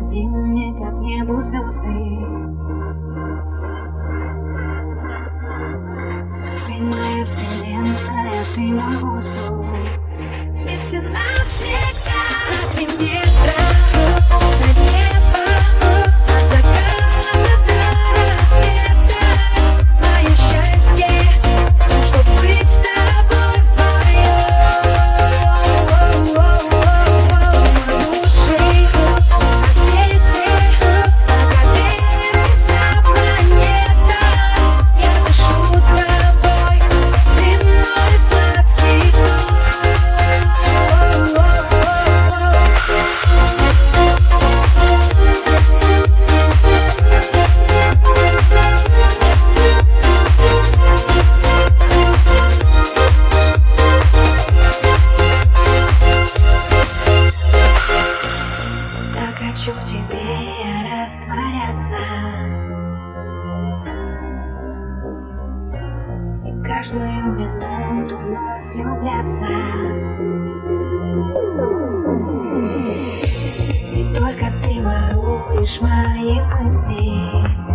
Летим мне как к небу звезды. Ты моя вселенная, ты мой воздух. Вместе навсегда. Ты мне дорог, над небом, от заката до рассвета. Мое счастье, чтобы быть с тобой вдвоем. Мой лучший на свете, пока вертится планета. Я дышу тобой, ты мой сладкий сон. Так хочу в тебе я растворяться, и каждую минуту вновь влюбляться. И только ты воруешь мои мысли.